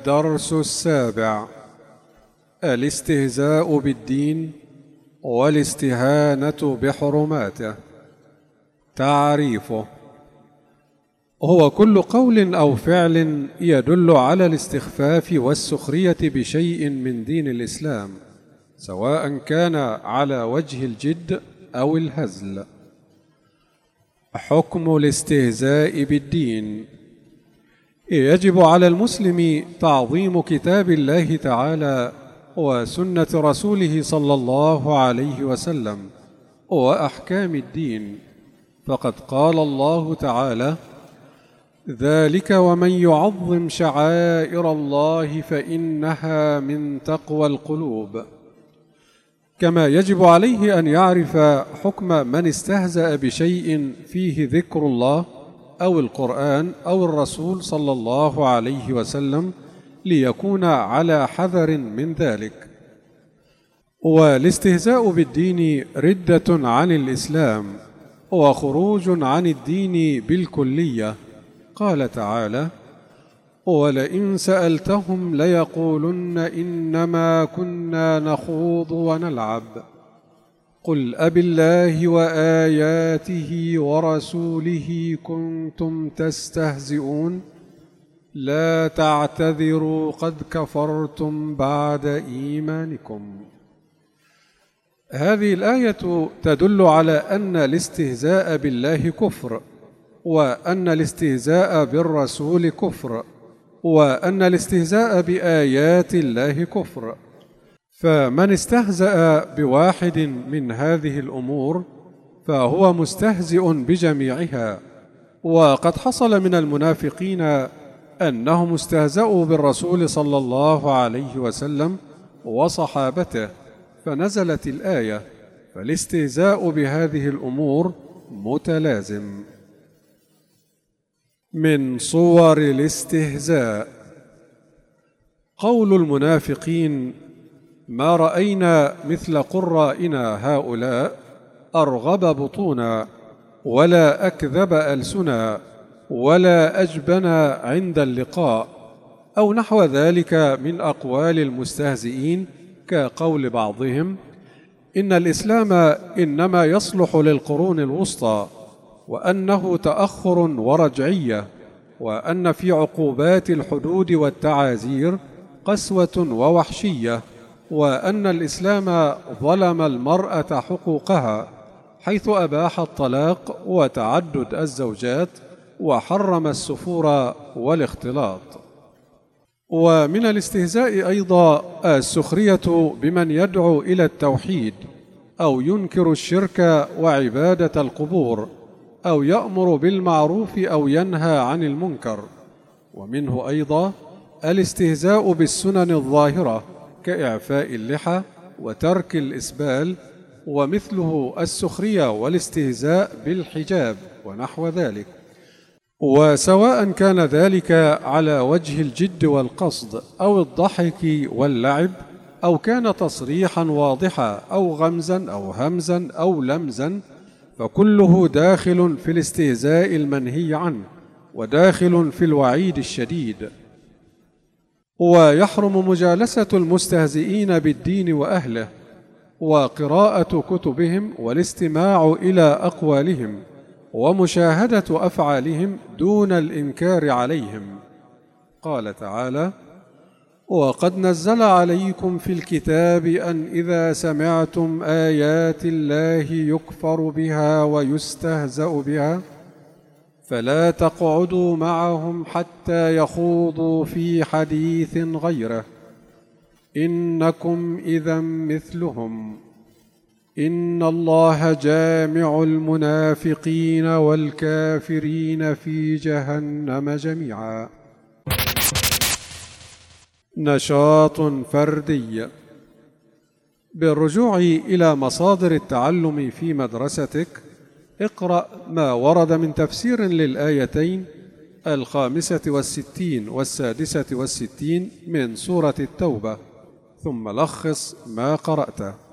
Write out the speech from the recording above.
الدرس السابع: الاستهزاء بالدين والاستهانة بحرماته. تعريفه: هو كل قول أو فعل يدل على الاستخفاف والسخرية بشيء من دين الإسلام، سواء كان على وجه الجد أو الهزل. حكم الاستهزاء بالدين: يجب على المسلم تعظيم كتاب الله تعالى وسنة رسوله صلى الله عليه وسلم وأحكام الدين، فقد قال الله تعالى: ذلك ومن يعظم شعائر الله فإنها من تقوى القلوب. كما يجب عليه أن يعرف حكم من استهزأ بشيء فيه ذكر الله أو القرآن أو الرسول صلى الله عليه وسلم، ليكون على حذر من ذلك. والاستهزاء بالدين ردة عن الإسلام وخروج عن الدين بالكلية. قال تعالى: ولئن سألتهم ليقولن إنما كنا نخوض ونلعب قل أبالله وآياته ورسوله كنتم تستهزئون لا تعتذروا قد كفرتم بعد إيمانكم. هذه الآية تدل على أن الاستهزاء بالله كفر، وأن الاستهزاء بالرسول كفر، وأن الاستهزاء بآيات الله كفر. فمن استهزأ بواحد من هذه الأمور فهو مستهزئ بجميعها. وقد حصل من المنافقين أنهم استهزأوا بالرسول صلى الله عليه وسلم وصحابته، فنزلت الآية: فالاستهزاء بهذه الأمور متلازم. من صور الاستهزاء قول المنافقين: ما رأينا مثل قرائنا هؤلاء أرغب بطونا ولا أكذب ألسنا ولا أجبن عند اللقاء، أو نحو ذلك من أقوال المستهزئين، كقول بعضهم: إن الإسلام إنما يصلح للقرون الوسطى، وأنه تأخر ورجعية، وأن في عقوبات الحدود والتعازير قسوة ووحشية، وأن الإسلام ظلم المرأة حقوقها حيث أباح الطلاق وتعدد الزوجات وحرم السفور والاختلاط. ومن الاستهزاء أيضا السخرية بمن يدعو إلى التوحيد أو ينكر الشرك وعبادة القبور أو يأمر بالمعروف أو ينهى عن المنكر. ومنه أيضا الاستهزاء بالسنن الظاهرة كإعفاء اللحى وترك الإسبال، ومثله السخرية والاستهزاء بالحجاب ونحو ذلك. وسواء كان ذلك على وجه الجد والقصد أو الضحك واللعب، أو كان تصريحا واضحا أو غمزا أو همزا أو لمزا، فكله داخل في الاستهزاء المنهي عنه وداخل في الوعيد الشديد. ويحرم مجالسة المستهزئين بالدين وأهله، وقراءة كتبهم والاستماع إلى أقوالهم ومشاهدة أفعالهم دون الإنكار عليهم. قال تعالى: وقد نزل عليكم في الكتاب أن إذا سمعتم آيات الله يكفر بها ويستهزأ بها فلا تقعدوا معهم حتى يخوضوا في حديث غيره إنكم إذا مثلهم إن الله جامع المنافقين والكافرين في جهنم جميعا. نشاط فردي: بالرجوع إلى مصادر التعلم في مدرستك، اقرأ ما ورد من تفسير للآيتين 65 و66 من سورة التوبة، ثم لخص ما قرأته.